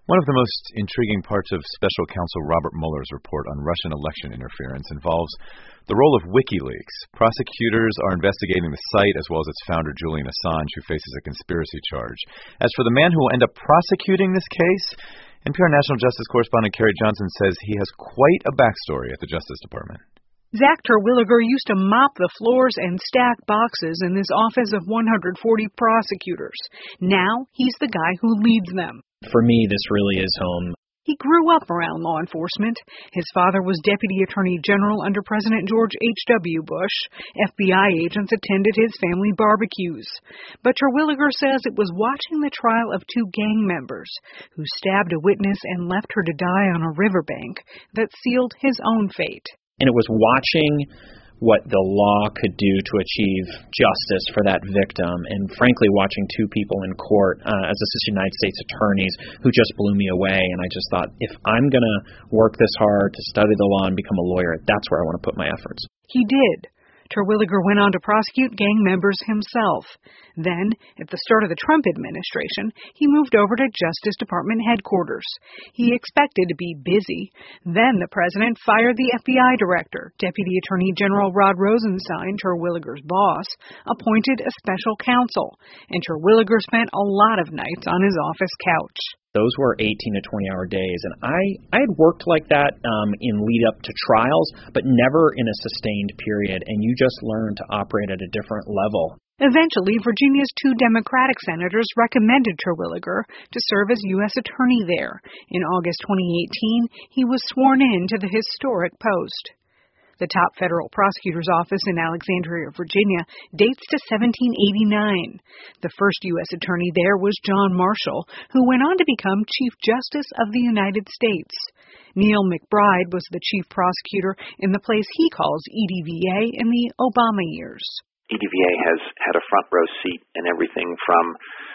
One of the most intriguing parts of Special Counsel Robert Mueller's report on Russian election interference involves the role of WikiLeaks. Prosecutors are investigating the site as well as its founder, Julian Assange, who faces a conspiracy charge. As for the man who will end up prosecuting this case, NPR National Justice correspondent Carrie Johnson says he has quite a backstory at the Justice Department. Zach Terwilliger used to mop the floors and stack boxes in this office of 140 prosecutors. Now he's the guy who leads them. For me, this really is home. He grew up around law enforcement. His father was Deputy Attorney General under President George H.W. Bush. FBI agents attended his family barbecues. But Terwilliger says it was watching the trial of two gang members who stabbed a witness and left her to die on a riverbank that sealed his own fate. And it was watching what the law could do to achieve justice for that victim, and frankly watching two people in court as assistant United States attorneys who just blew me away. And I just thought, if I'm going to work this hard to study the law and become a lawyer, that's where I want to put my efforts. He did. Terwilliger went on to prosecute gang members himself. Then, at the start of the Trump administration, he moved over to Justice Department headquarters. He expected to be busy. Then the president fired the FBI director. Deputy Attorney General Rod Rosenstein, Terwilliger's boss, appointed a special counsel, and Terwilliger spent a lot of nights on his office couch. Those were 18 to 20-hour days, and I had worked like that in lead-up to trials, but never in a sustained period, and you just learn to operate at a different level. Eventually, Virginia's two Democratic senators recommended Terwilliger to serve as U.S. Attorney there. In August 2018, he was sworn in to the historic post. The top federal prosecutor's office in Alexandria, Virginia, dates to 1789. The first U.S. attorney there was John Marshall, who went on to become Chief Justice of the United States. Neil McBride was the chief prosecutor in the place he calls EDVA in the Obama years. EDVA has had a front row seat in everything from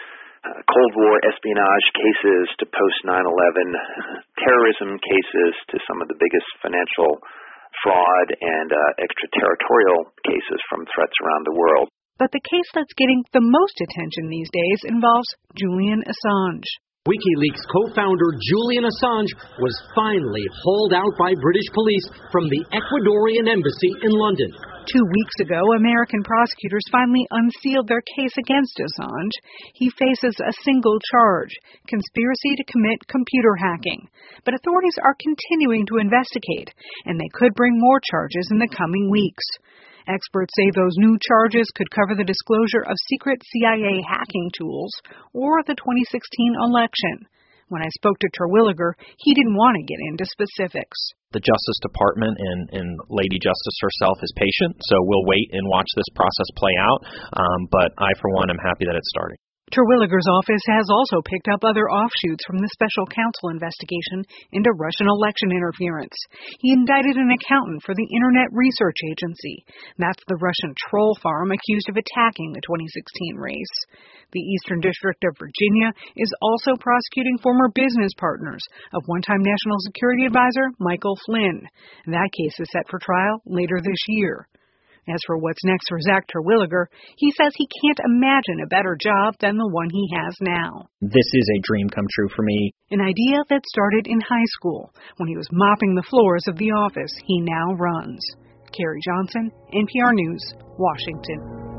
Cold War espionage cases to post 9/11 terrorism cases to some of the biggest financial fraud and extraterritorial cases from threats around the world. But the case that's getting the most attention these days involves Julian Assange. WikiLeaks co-founder Julian Assange was finally hauled out by British police from the Ecuadorian embassy in London. 2 weeks ago, American prosecutors finally unsealed their case against Assange. He faces a single charge, conspiracy to commit computer hacking. But authorities are continuing to investigate, and they could bring more charges in the coming weeks. Experts say those new charges could cover the disclosure of secret CIA hacking tools or the 2016 election. When I spoke to Terwilliger, he didn't want to get into specifics. The Justice Department and Lady Justice herself is patient, so we'll wait and watch this process play out. But I, for one, am happy that it's starting. Terwilliger's office has also picked up other offshoots from the special counsel investigation into Russian election interference. He indicted an accountant for the Internet Research Agency. That's the Russian troll farm accused of attacking the 2016 race. The Eastern District of Virginia is also prosecuting former business partners of one-time National Security Advisor Michael Flynn. That case is set for trial later this year. As for what's next for Zach Terwilliger, he says he can't imagine a better job than the one he has now. This is a dream come true for me. An idea that started in high school when he was mopping the floors of the office he now runs. Carrie Johnson, NPR News, Washington.